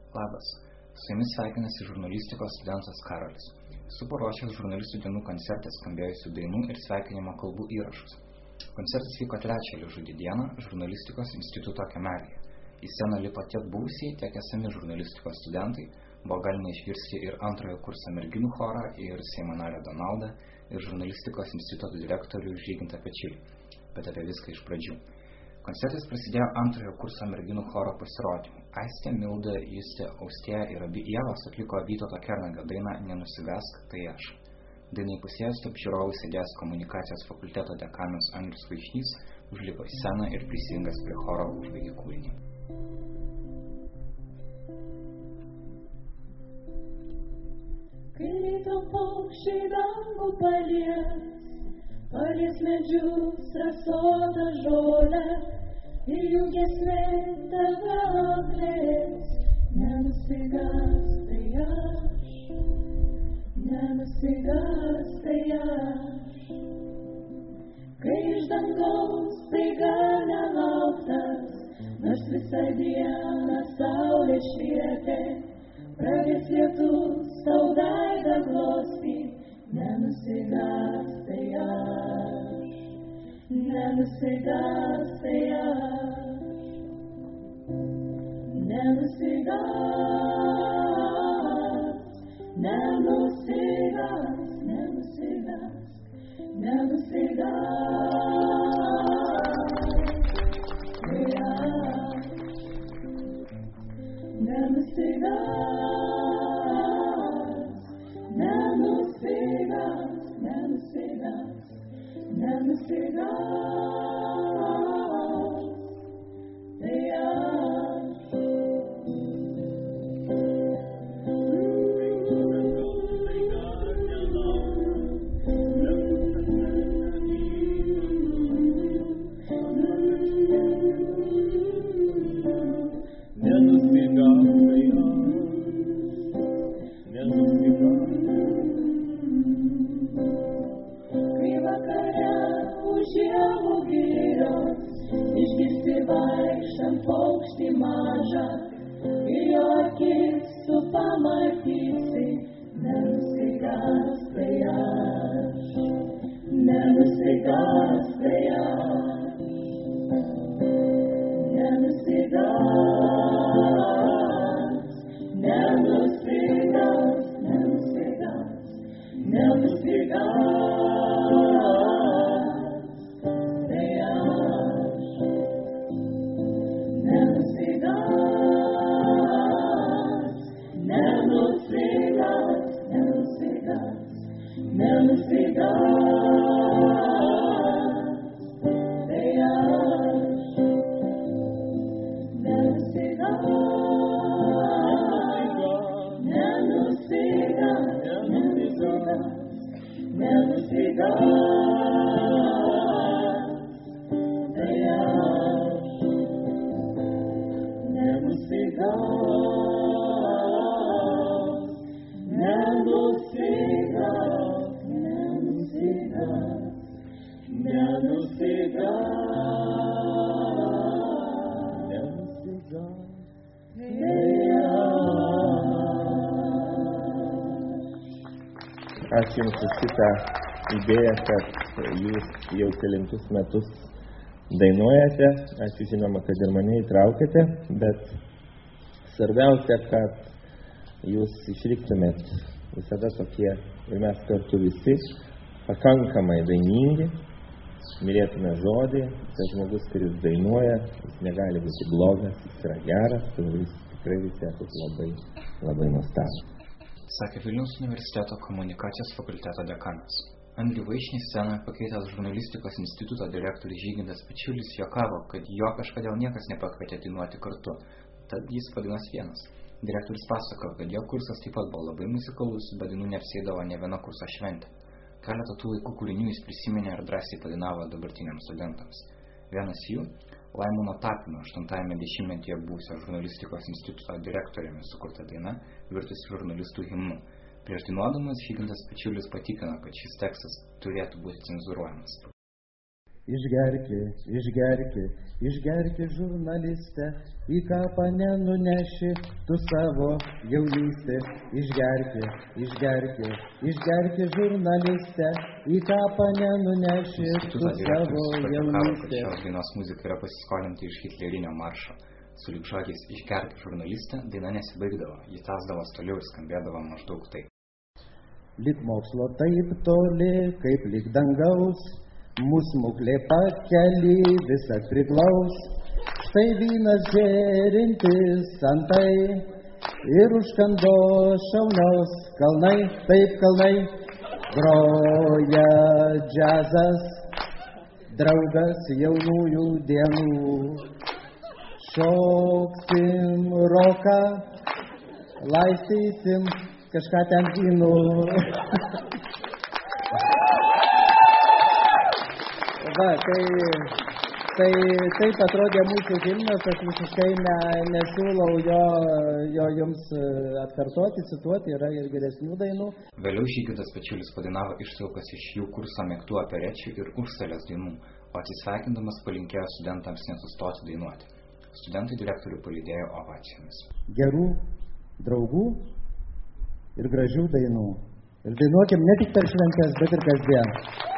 Labas, su jumis sveikinasi žurnalistikos studentas Karolis. Esu paruošęs žurnalistų dienų koncerte skambėjusių dainų ir sveikinimo kalbų įrašus. Koncertas vyko 3 Liežudį dieną žurnalistikos instituto kiemelyje. Į sceną lipo tiek buvusiai, tiek esami žurnalistikos studentai, buvo galima išgirsti ir 2 kurso merginų chorą, ir Seimo narę Donaldą, ir žurnalistikos instituto direktorių Žygintą Pečilį. Bet apie viską iš pradžių. Koncertas prasidėjo 2 kurso merginų choro pasirodymu. Aistė, Milda, Justė, Austėja ir abi Ievos atliko Vytauto Kernagio dainą Nenusigask, tai aš. Dainai pusėjus tarp žiūrovų sėdėjęs komunikacijos fakulteto dekanas Andrius Vaišnys užlipo į sceną ir prisijungęs prie choro užbaigė kūrinį. Kai ryto paukščiai dangų palies medžius rasotą žolę ir jų giesmė tave apglės. Nenusigask, tai aš, nenusigask, tai aš. Kai iš dangaus staiga nelauktas, nors visą dieną saulė švietė, pravės lietus tau veidą glostyt. Nenusigask, tai aš, nenusigask, tai aš, nenusigask, nenusigask, nenusigask, nenusigask, tai aš, nenusigask. Ačiū Jums už šitą idėją, kad Jūs jau kelintus metus dainuojate. Ačiū žinoma, kad ir mane įtraukėte, bet svarbiausia, kad Jūs išliktumėt visada tokie ir mes kartu visi pakankamai dainingi, mylėtume žodį, kad žmogus, kuris dainuoja, jis negali būti blogas, jis yra geras, ir Jūs tikrai visi esate labai, labai nuostabūs. Sakė Vilniaus universiteto komunikacijos fakulteto dekanas. Andrių Vaišnį scenoje pakeitęs žurnalistikos instituto direktorius Žygintas Pečiulis juokavo, kad jo kažkodėl niekas nepakvietė dainuoti kartu, tad jis vadinosi vienas. Direktorius pasakojo, kad jo kursas taip pat buvo labai muzikalus, bet dainų neapsieidavo ne viena kurso šventė. Keletą tų laikų kūrinių jis prisiminė ir drąsiai padainavo dabartiniams studentams. Vienas jų Laimono Tapino 8-ame dešimtmetyje buvusio žurnalistikos instituto direktoriumi sukurta daina virtusi žurnalistų himnu. Prieš dainuodamas Žygintas Pečiulis patikino, kad šis tekstas turėtų būti cenzūruojamas. Išgerki žurnaliste, į kapą nenuneši tu savo jaunystę. Išgerki žurnaliste, į kapą nenuneši tu savo jaunystę. Šios dainos muzika yra pasiskolinta iš hitlerinio maršo. Sulig žodžiais išgerk žurnalistę, daina nesibaigdavo, ji tęsdavo toliau ir skambėdavo maždaug taip. Lyg mokslo taip toli, kaip lyg dangaus, mūsų smuklė pakeli visat priglaus. Štai vynas žėrintis antai ir užkando šaunios kalnai, taip kalnai. Groja džiazas, draugas jaunųjų dienų. Šoksim roką, laistysim kažką ten vynų. Va, taip atrodė mūsų himnas, aš visiškai nesiūlau jo jums atkartoti, cituoti, yra ir geresnių dainų. Vėliau Žygimantas Pečiulis padainavo ištraukas iš jų kurso mėgtų operečių ir užstalės dainų, o atsisveikindamas palinkėjo studentams nesustoti dainuoti. Studentai direktorių palydėjo ovacijomis. Gerų draugų ir gražių dainų. Ir dainuokim ne tik per šventes, bet ir kasdien.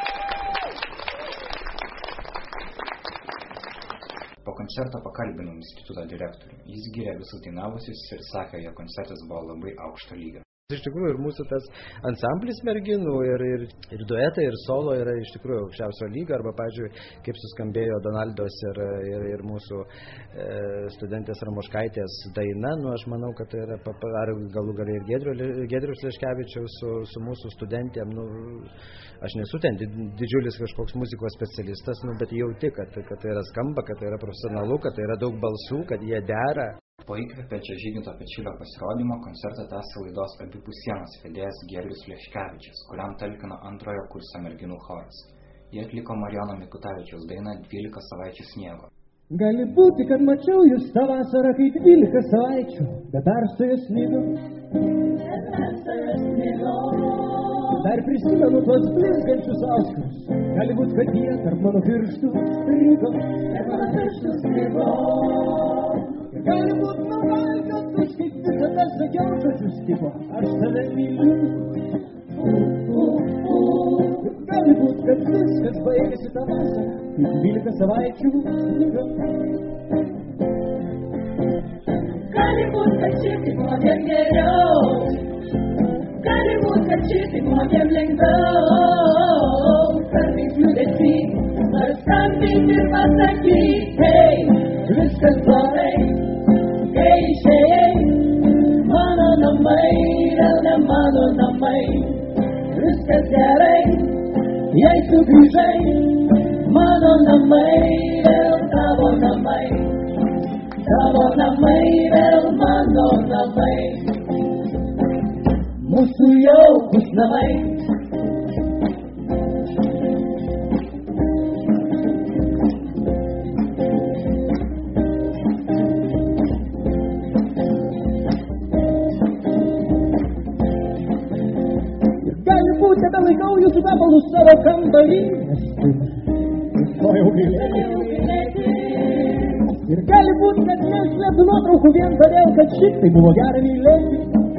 Po koncerto pakalbinau instituto direktorių. Jis gyrė visus dainavusius ir sakė, jog koncertas buvo labai aukšto lygio. Iš tikrųjų ir mūsų tas ansamblis merginų ir duetai ir solo yra iš tikrųjų aukščiausio lygio, arba, pavyzdžiui, kaip suskambėjo Donaldos ir mūsų studentės Ramoškaitės daina, aš manau, kad tai yra, ar galų galiai ir Giedriaus Leškevičiaus su mūsų studentėm, aš nesu ten didžiulis kažkoks muzikos specialistas, bet jauti, kad tai yra skamba, kad tai yra profesionalu, kad tai yra daug balsų, kad jie dera. Po įkvepiančio Žygimanto Pečiulio pasirodymo koncertą tęsė laidos Abipus sienos vedėjas Giedrius Leškevičius, kuriam talkino antrojo kurso merginų choras. Jie atliko Marijono Mikutavičiaus dainą 12 savaičių sniego. Gali būti, kad mačiau jūs tą vasarą kaip 12 savaičių, be perstojo sniego. Dar prisimenu tuos blizgančius auskarus. Gali būti, kad jie tarp mano pirštų strigo. Gali būti, kad aš kaip visada sakiau žodžius tipo, aš tave myliu. Gali būti, kad viskas baigėsi tą vasarą, kaip 12 savaičių sniego. Gali būti, kad šitaip mokėm geriau. Gali būti, kad šitaip mokėm lengviau. Kartais liūdėsi, ar skambinti ir pasakyti, hei, viskas blogai. Kai išėjai, mano namai, vėl ne mano namai. Viskas gerai, jei sugrįžai, mano namai, vėl tavo namai. Tavo namai, vėl mano namai. Mūsų jaukus namai. Laikau jūsų kvepalus savo kambarį, nustojau gailėti. Ir gali būti, kad neslėptų nuotraukų vien todėl, kad šitai buvo gera mylėti.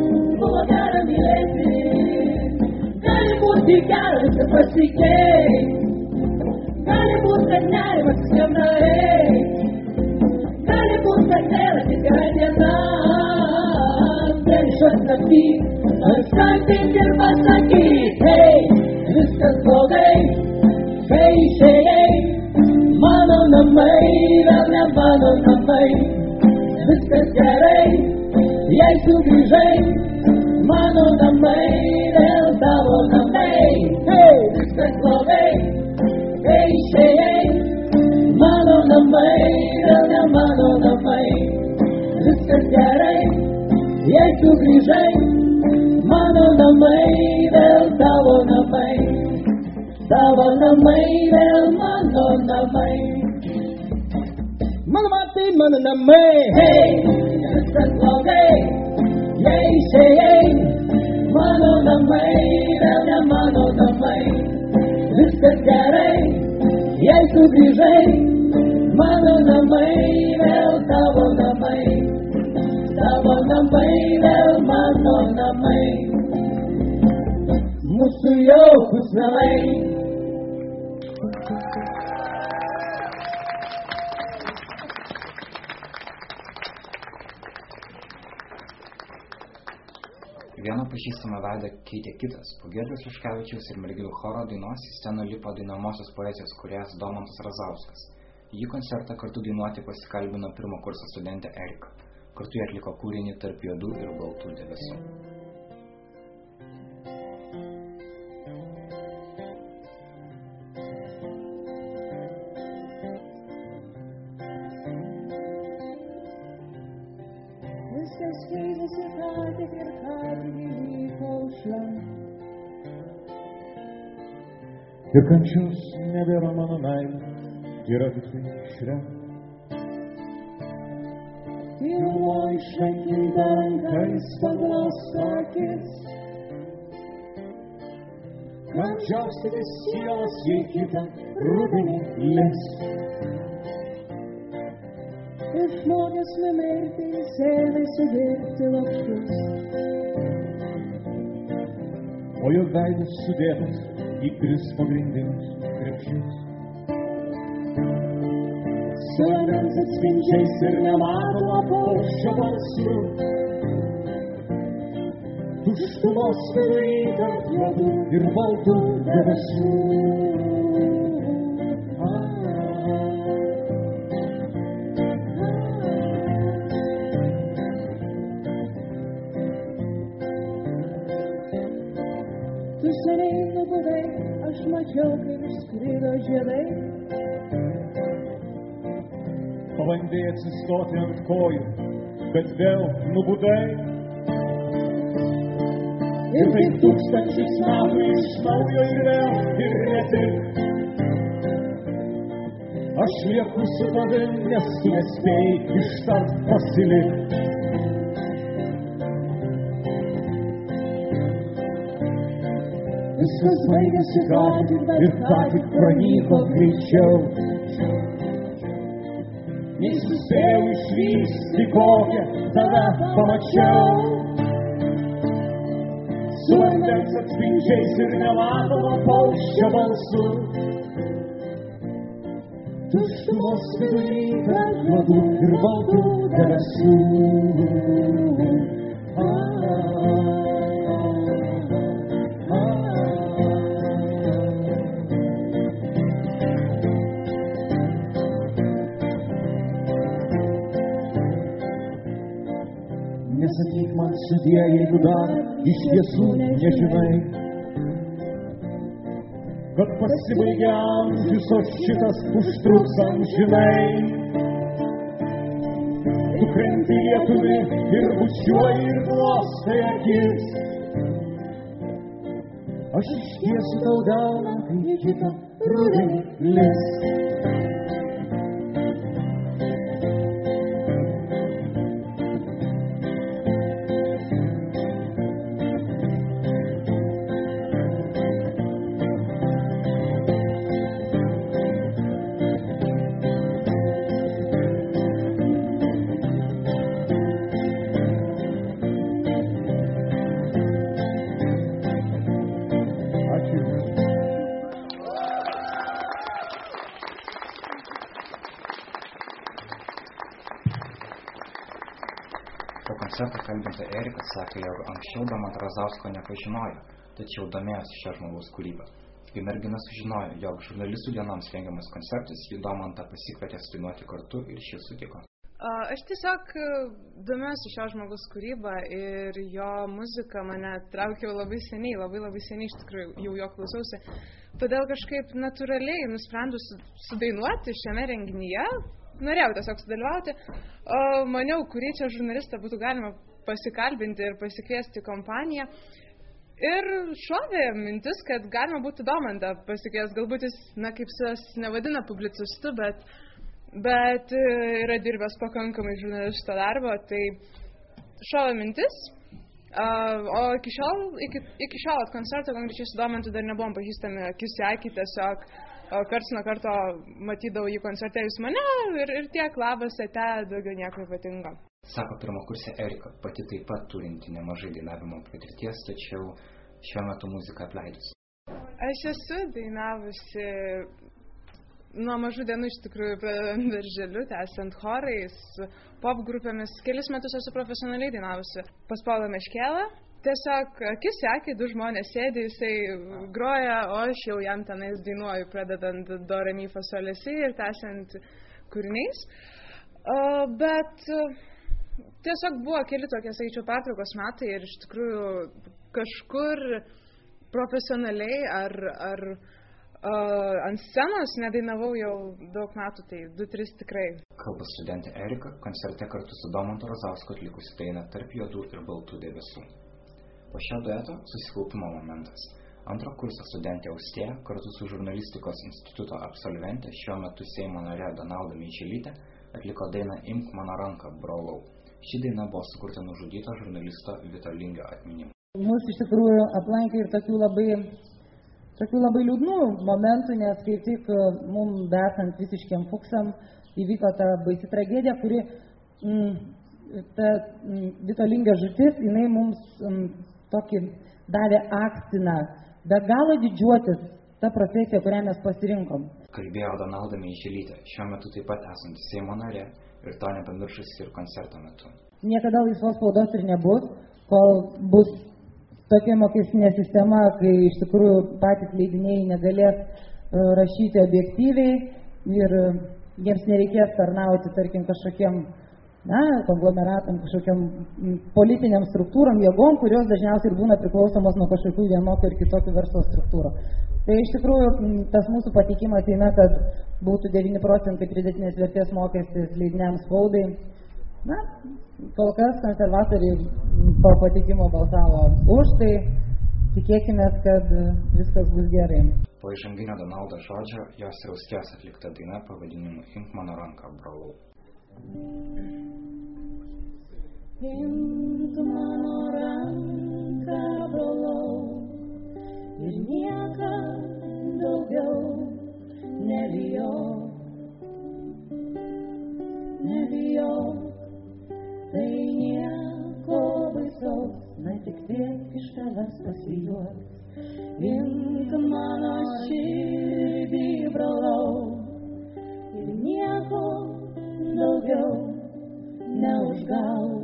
Gali būti gera viską pasikeisti. Gali būti, kad nerimas skambnai. Gali būti, kad vėl atitėra diena. Vienišas naktį. Ar skambinti ir pasakyti, hei, viskas blogai, kai išėjai, mano namai, vėl ne mano namai. Viskas gerai, jei sugrįžai, mano namai, vėl tavo namai. Hei, viskas blogai, kai išėjai, mano namai, vėl ne mano namai. Viskas gerai, jei sugrįžai, mano namai, vėl tavo namai. Tavo namai, vėl mano namai. Mano matai, mano namai. Hei, viskas blogai, jei išėjai, mano namai, vėl ne mano namai. Viskas gerai, jei sugrįžai, mano namai vėl tavo namai vėl mano namai, mūsų jaukus namai. Vieną pažįstamą veidą keitė kitas. Po Giedriaus Liškevičiaus ir merginų choro dainos į sceną lipo dainuojamosios poezijos kūrėjas Domantas Razauskas. Jį koncertą kartu dainuoti pasikalbino pirmo kurso studentė Erika. Kartu jie atliko kūrinį Tarp juodų ir baltų debesų. Viskas keitėsi ką tik įvyko aušra. Ir kančios nebėra mano meilė, yra tiktai šre. Tyluoj šventinta rankais paglosto akis, kam džiaustyti sielas, jei kitą rudenį lis. Išmokęs numirti, sėmėsi dirbti lopščius, o jo veidas sudėtas į 3 pagrindinius krepšius. Su vandens atspindžiais ir nematoma paukščio balsu, tuštumos vidury tarp juodų ir baltų debesų. Tu seniai nubudai, aš mačiau, kaip išskrido žiedai. Pabandėjai atsistoti ant kojų, bet vėl nubudai. Ir taip 1000 metų iš naujo ir vėl ir ne tik. Aš lieku su tavim, nes tu nespėjai ištart pasilikt. Viskas baigėsi ką tik, bet ką tik pranyko greičiau. Nei suspėjau išvysti, kokią tave pamačiau. Su vandens atspindžiais ir nematoma paukščio balsu, tuštumos vidury tarp juodų ir baltų debesų. Nesakyk man sudie, jeigu dar iš tiesų nežinai, kad pasibaigia amžius, o šitas užtruks amžinai. Tu krenti lietumi ir bučiuoji ir glostai akis. Aš ištiesiu tau delną, kai kitą rudenį lis. Po koncerto kalbinta Erika sakė, jog anksčiau Domantą Razausko nepažinojo, tačiau domėjosi šio žmogaus kūrybą. Kai mergina sužinojo, jog žurnalistų dienoms rengiamas koncertas, ji Domantą pasikvietė sudainuoti kartu ir šis sutiko. Aš tiesiog domiuosi šio žmogaus kūrybą ir jo muzika mane traukė labai seniai iš tikrųjų jau jo klausiausi. Todėl kažkaip natūraliai nusprendus sudainuoti šiame renginyje, norėjau tiesiog sudalyvauti, maniau, kurį čia žurnalistą būtų galima pasikalbinti ir pasikviesti kompaniją. Ir šovė mintis, kad galima būtų Domantą pasikviesti, galbūt jis, kaip jis nevadina publicistu, bet yra dirbęs pakankamai žurnalisto darbo, tai šovė mintis, o iki šiol koncerto konkrečiai su Domantu dar nebuvom pažįstami akis į akį, tiesiog karts nuo karto matydavau jį koncerte, jūs mane ir tiek, labas, ate, daugiau nieko ypatingo. Sako pirmakursė Erika, pati taip pat turinti nemažai dainavimo patirties, tačiau šiuo metu muziką apleidus. Aš esu dainavusi nuo mažų dienų iš tikrųjų pradedant darželiu, tęsiant chorais, pop grupėmis. Kelis metus esu profesionaliai dainavusi pas Paulą Meškėlą. Tiesiog akis į akį, du žmonės sėdi, jisai groja, o aš jau jam tenais dainuoju, pradedant do, re, mi, fa, sol, la, si ir tęsiant kūriniais. Bet tiesiog buvo keli tokie, sakyčiau, pertraukos metai ir iš tikrųjų kažkur profesionaliai ar ant scenos nedainavau jau daug metų, tai 2-3 tikrai. Kalba studentė Erika, koncerte kartu su Domantu Razausku atlikusi dainą Tarp juodų ir baltų debesų. Po šio dueto susikaupimo momentas. Antro kurso studentė Austėja kartu su žurnalistikos instituto absolventė, šiuo metu Seimo narė Donalda Meičelytė, atliko dainą Imk mano ranką, brolau. Ši daina buvo sukurta nužudyto žurnalisto Vito Lingio atminimu. Mūsų iš tikrųjų aplankė ir tokių labai liūdnų momentų, nes kaip tik mums besant visiškiam fuksam įvyko ta baisi tragedija, kuri ta Vito Lingio žūtis, jinai mums tokį davė akstiną be galo didžiuotis tą profesiją, kurią mes pasirinkom. Kalbėjo Donalda Meičelytė, šiuo metu taip pat esanti Seimo narė ir to nepamiršusi ir koncerto metu. Niekada laisvos spaudos ir nebus, kol bus tokia mokestinė sistema, kai iš tikrųjų patys leidiniai negalės rašyti objektyviai ir jiems nereikės tarnauti, tarkim, kažkokiem konglomeratam, kažkokiam politiniam struktūram, jėgom, kurios dažniausiai ir būna priklausomos nuo kažkokių vienokio ir kitokių verslo struktūrų. Tai iš tikrųjų tas mūsų patikimas eina, kad būtų 9% pridėtinės vertės mokestis leidiniams spaudai. Kol kas konservatoriai po patikimo balsavo už, tai tikėkime, kad viskas bus gerai. Po įžanginio Donaldo žodžio jos ir Austėjos atlikta daina pavadinimu Imk mano ranką, brolau. Imk mano ranką, brolau, ir niekam daugiau nebijok, tai nieko baisaus, na tik tiek iš tavęs pasijuoks. Imk mano širdį, brolau, ir nieko daugiau neužgauk.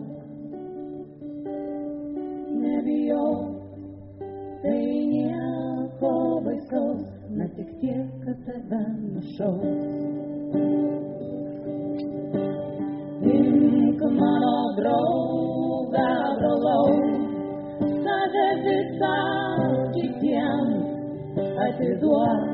Nebijok, tai nieko baisaus, na tik tiek, kad tave nušauks. Imk mano draugą, brolau, save visą kitiems atiduok.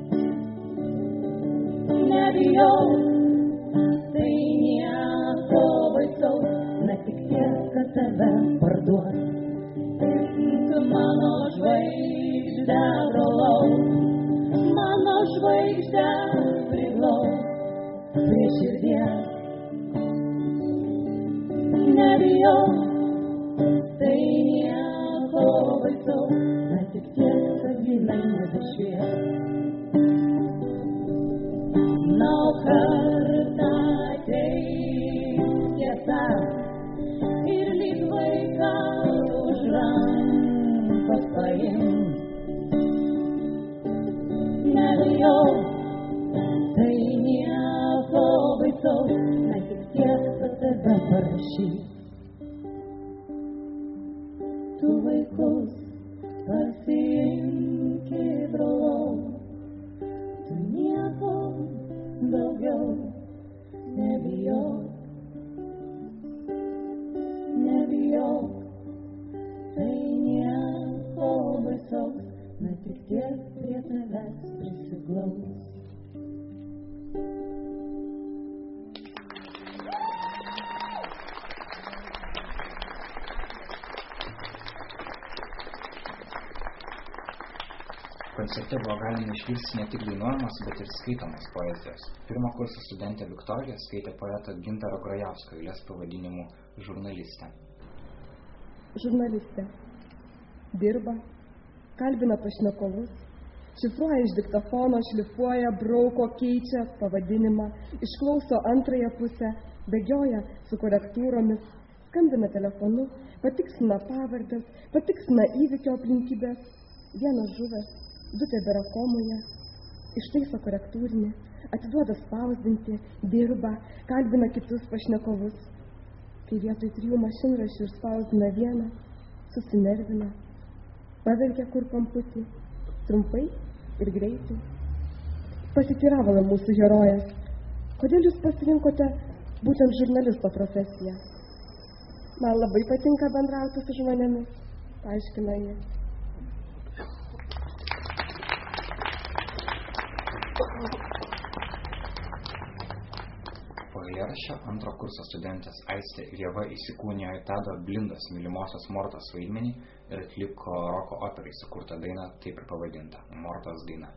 Nebijok, tai nieko baisaus, na tik tiek, kad tave parduos. Imk mano žvaigždę, brolau, mano žvaigždę priglauk prie širdies. Nebijok, tai nieko baisaus, na tik tiek, kad jinai nebešvies. Na, kartą ateis tiesa ir lyg vaiką už rankos paims. Nebijok, tai nieko baisaus, na tik tiek, kad tave parašys. Tu vaikus pasiimki, brolau, tu nieko daugiau nebijok, tai nieko baisaus, na tik tiek prie tavęs prisiglaus. Koncerte buvo galima išgirsti ne tik dainuojamos, bet ir skaitomos poezijos. Pirmo kurso studentė Viktorija skaitė poeto Gintaro Grajausko eiles pavadinimu Žurnalistė. Žurnalistė dirba, kalbina pašnekovus, Šifruoja iš diktofono, šlifuoja, brauko, keičia pavadinimą, išklauso antrąją pusę, bėgioja su korektūromis, skambina telefonu, patikslina pavardės, patikslina įvykio aplinkybės. Vienas žuvęs, 2 tebėra komoje, ištaiso korektūrinį, atiduoda spausdinti, dirba, kalbina kitus pašnekovus. Kai vietoj 3 mašinraščių išspausdina vieną, susinervina, paverkia kur kamputį, trumpai ir greitai. Pasiteiravo mūsų herojas, kodėl jūs pasirinkote būtent žurnalisto profesiją? Man labai patinka bendrauti su žmonėmis, paaiškina ji. Po eilėraščio antro kurso studentės Aistė ir Ieva įsikūnijo į Tado Blindos mylimosios Mortos vaidmenį ir atliko roko operai sukurtą dainą, taip ir pavadinta – Mortos daina.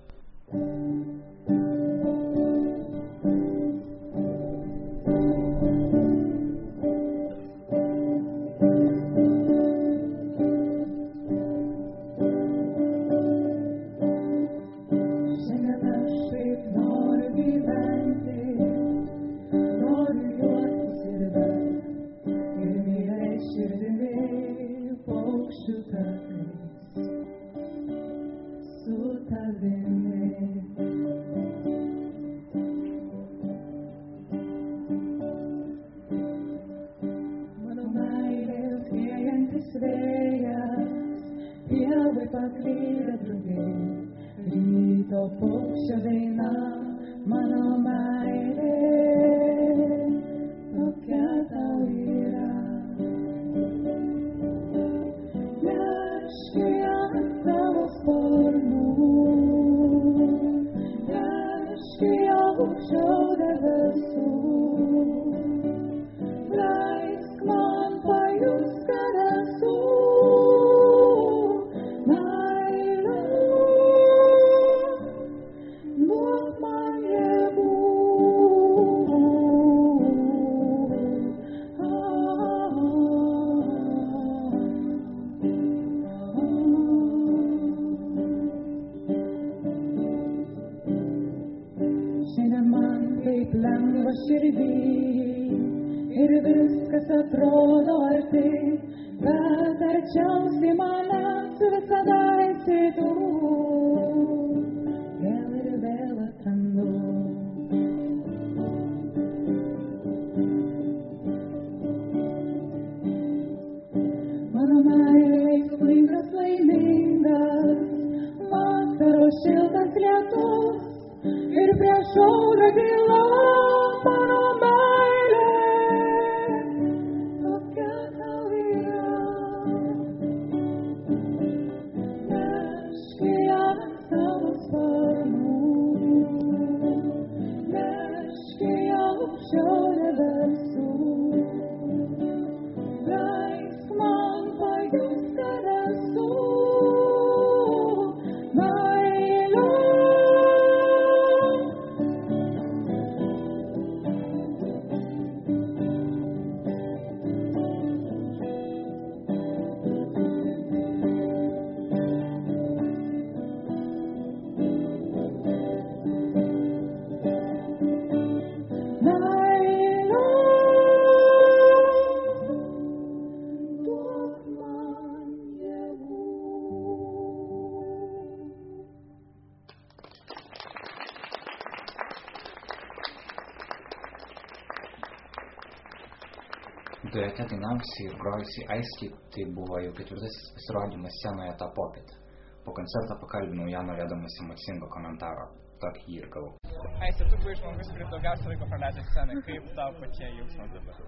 Duete dainavusi ir grojusi Aistė, tai buvo jau 4. pasirodymas scenoje tą popietę. Po koncerto pakalbinau ją norėdamas emocingo komentaro. Tokį jį ir gavau. Aistė, tu buvai žmogus, kuris daugiausiai laiko praleidžia scenai. Kaip tau pačiai jausmas dabar?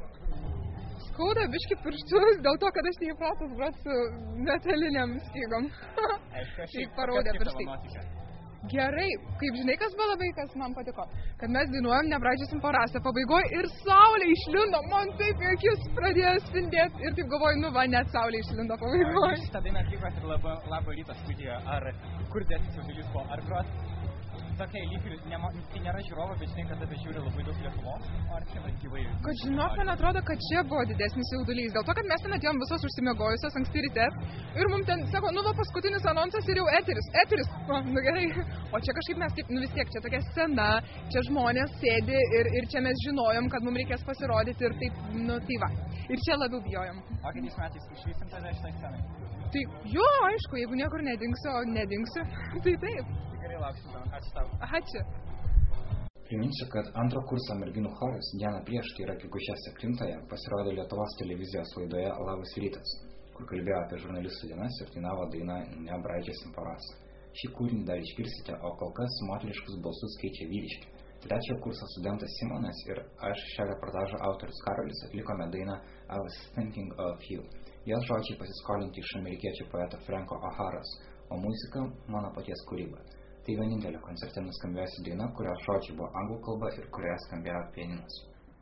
Skauda biškį pirštus dėl to, kad aš neįpratus groti su metaliniam stygom. Tai parodė pirštai. Gerai, kaip žinai, kas buvo labai, kas man patiko, kad mes dainuojam Nebraidžiusim po rasę pabaigoje ir saulė išlindo, man taip į akis pradėjo spindėti ir taip galvoju, nu va, net saulė išlindo pabaigoje. Šitą dainą atlikot ir Labo ryto studijoje, ar kur dėsis Jaudulys buvo, ar grot tokia lyg ir tai nėra žiūrovo, bet žinai, kad tave žiūri labai daug Lietuvos, ar čia gyvai? Kad žinok, man atrodo, kad čia buvo didesnis jaudulys. Dėl to, kad mes ten atėjom visos užsimiegojusios anksti ryte ir mums ten sako, nu va paskutinis anonsas ir jau eteris. Nu gerai. O čia kažkaip mes taip, nu vis tiek, čia tokia scena, čia žmonės sėdi ir čia mes žinojom, kad mums reikės pasirodyti ir taip, nu tai va. Ir čia labiau bijojom. O kitais metais išvysim tada šitai scenai? Tai jo, aišku, jeigu niekur nedingsiu, tai taip. Gerai, lauksiu tau. Ačiū tau. Ačiū. Priminsiu, kad antro kurso merginų choras dieną prieš, tai yra gegužės 7-ąją, pasirodė Lietuvos televizijos laidoje Labas rytas, kur kalbėjo apie žurnalistų dienas ir dainavo dainą Nebraidžiasim po rasą. Šį kūrinį dar išgirsite, o kol kas moteriškus balsus keičia vyriški. Trečiojo kurso studentas Simonas ir aš, šią reportažo autorius Karolis, atlikome dainą I Was Thinking of You. Jos žodžiai pasiskolinti iš amerikiečių poeto Franko O'Haros, o muzika mano paties kūryba. Tai vienintelė koncerte nuskambėjusi daina, kurios žodžiai buvo anglų kalba ir kurioje skambėjo pianinas.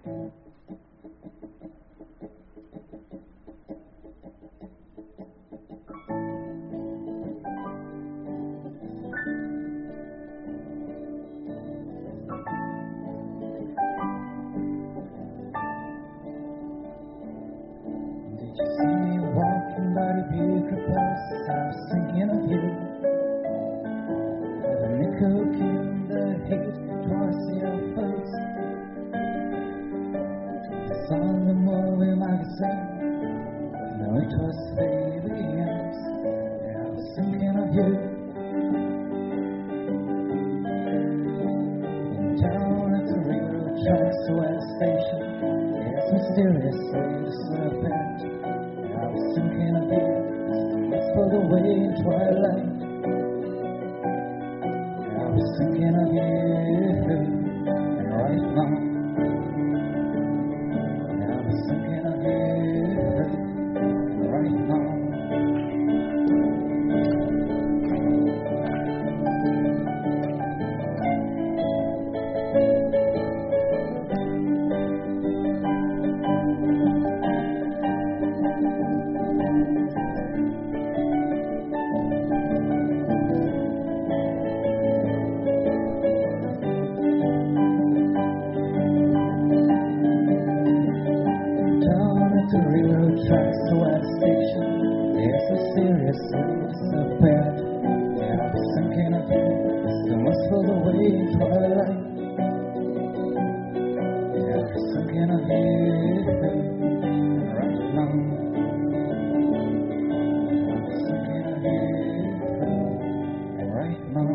Did you see me walking by the beautiful place? I was thinking of you. Cooking the heat towards your face. It's on the movie magazine. No, it was baby M's. I was thinking of you. In town at the railroad tracks to West Station. Yes, mysteriously disappeared. I was thinking of you. Let's pull away in twilight. I was thinking of you, and right now, I was thinking of you, and right now. Tracks to our station. There's a serious disappeared. Yeah, I was thinking of you. So much for the way in twilight. Yeah, I was thinking of you. And right now, I was thinking of you. And right now.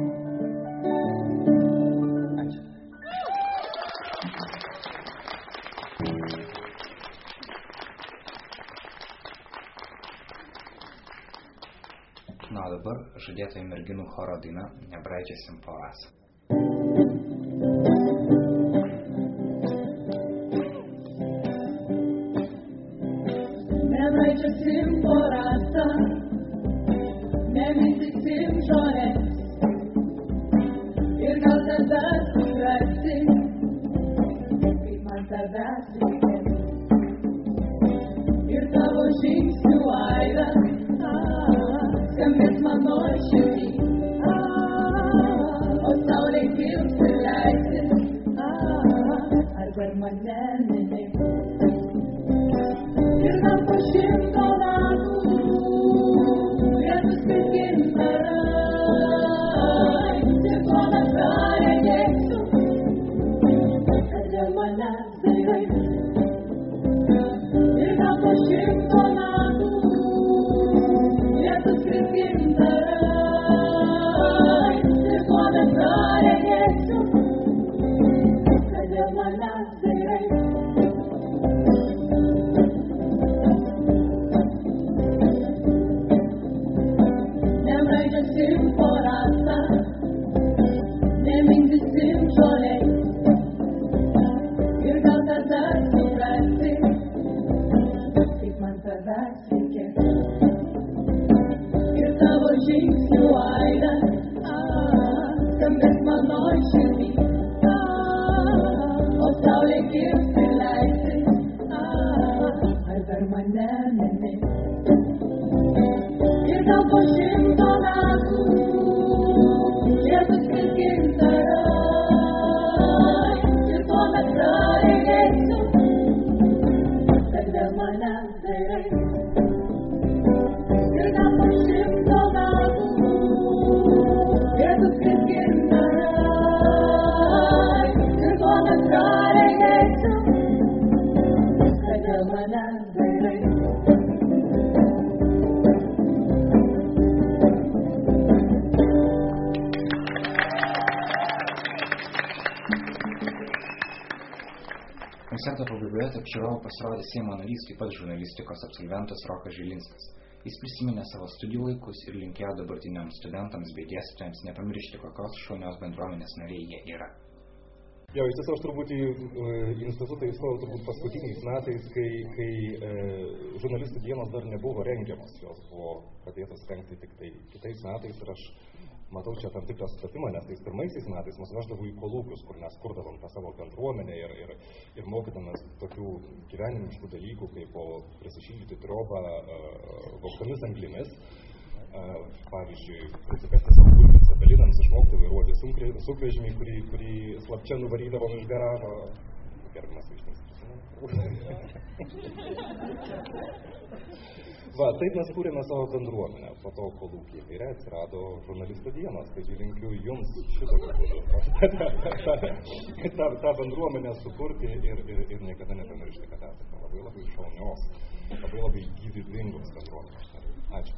Na, o dabar žadėtojų merginų choro daina Nebraidžiasim po rasą. Nebraidžiasim po rasą, nemintysim žolės ir gal tada suprasim, kaip man tavęs reikia ir tavo žingsnių aidą. Skambės mano širdį, o saulė kils ir leisis, ar dar mane nemėgs. Ir gal po 100 metų vietus kaip gintarai, ir tuomet praregėsiu, kad dėl manęs dairai. Ir gal po 100 metų vietus kaip gintarai, ir tuomet praregėsiu, kad dėl manęs dairai. Nebraidžiasim po rasą, nemintysim žolės ir gal tada suprasi, kaip man tavęs reikia. Ir tavo žingsnių aidas skambės mano širdį, o saulė kils ir leisis, ar dar mane nemėgs. Ir gal po 100 metų vietus kaip gintarai, Laidoje tarp žiūrovų pasirodė Seimo narys, taip pat žurnalistikos absolventas Rokas Žilinskas. Jis prisiminė savo studijų laikus ir linkėjo dabartiniams studentams bei dėstytojams nepamiršti, kokios šaunios bendruomenės nariai jie yra. Jo, iš tiesų aš turbūt į institutą įstojau turbūt paskutiniais metais, kai žurnalistų dienos dar nebuvo rengiamas. Jos buvo pradėtos rengti tik tai kitais metais ir aš matau čia tam tikrą sutapimą, nes tais pirmaisiais metais mus veždavo į kolūkius, kur mes kurdavom tą savo bendruomenę ir mokydamas tokių gyvenimiškų dalykų, kaip prisišildyti triobą vogtomis anglimis. Pavyzdžiui, prisikasti savo bulvės cepelinams, išmokti vairuoti sunkvežimį, kurį slapčia nuvarydavom iš garažo. Gerbiamas Vyšnis. Va, taip mes kūrėme savo bendruomenę. Po to kolūkiai kaire atsirado žurnalistų dienos, taigi linkiu jums šitokio būdų tą bendruomenę sukurti ir niekada nepamiršti, kad esate labai labai šaunios, labai gyvybingos bendruomenės. Ačiū.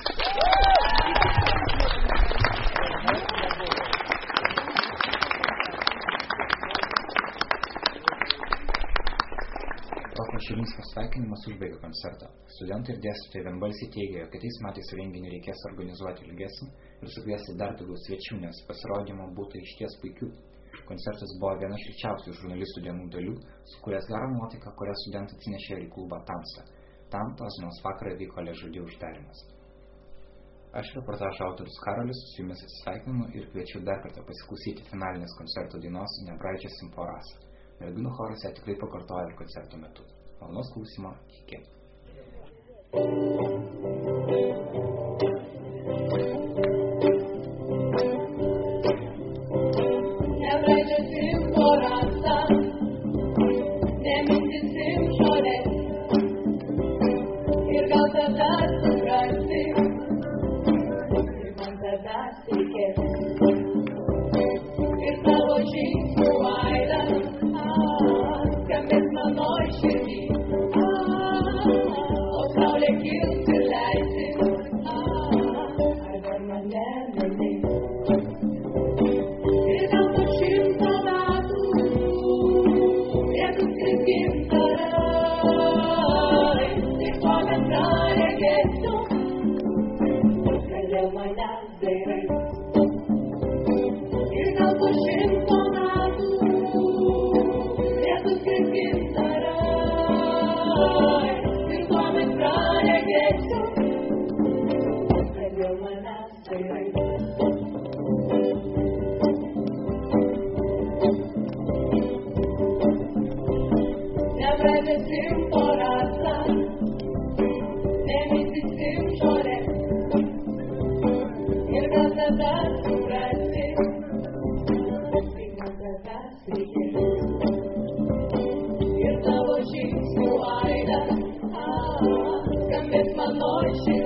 Roko Žilinsko sveikinimas užbaigė koncertą. Studentai ir dėstytojai vienbalsiai teigė, jog kitais metais renginį reikės organizuoti ilgesnį ir sukviesti dar daugiau svečių, nes pasirodymo būtų išties puikių. Koncertas buvo viena šilčiausių žurnalistų dienų dalių, sukūręs gerą nuotaiką, kurią studentai atsinešė į klubą Tamsta. Tam tos dienos vakarą vyko Liežudių uždarymas. Aš reportažo autorius Karolis su jumis atsisveikinu ir kviečiu dar kartą pasiklausyti finalinės koncerto dainos Nebraidžiasim po rasą. Merginų choras ją tikrai pakartojo ir koncerto metu. Malonaus klausymo, iki. Nebraidžiasim po rasą, nemintysim žolės ir gal tada suprasim. Ir tavo žingsnių aidą skambės mano širdį, o saulė kils ir leisis, ar dar mane myli. Ir gal po 100 metų vietų skris gintarai, ir tuomet praregėsiu, kad dėl manęs dairai. Ir gal po 100 metų vietų skris gintarai, ir tuomet praregėsiu, kad dėl manęs dairai. Nebraidžiasim po rasą, nemintysim žolės ir gal tada suprasim, kaip man tavęs reikės. Ir tavo žingsnių aidą skambės mano širdį.